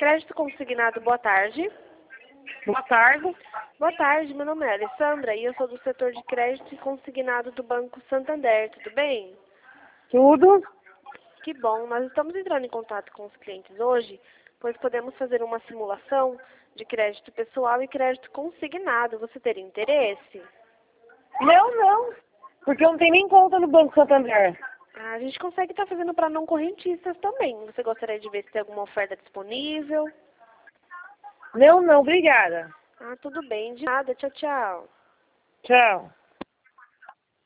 Crédito consignado, boa tarde. Boa tarde. Boa tarde, meu nome é Alessandra e eu sou do setor de crédito e consignado do Banco Santander, tudo bem? Tudo? Que bom, nós estamos entrando em contato com os clientes hoje, pois podemos fazer uma simulação de crédito pessoal e crédito consignado. Você teria interesse? Não. Porque eu não tenho nem conta no Banco Santander. A gente consegue estar fazendo para não correntistas também. Você gostaria de ver se tem alguma oferta disponível? Não, obrigada. Tudo bem, de nada, tchau, tchau. Tchau.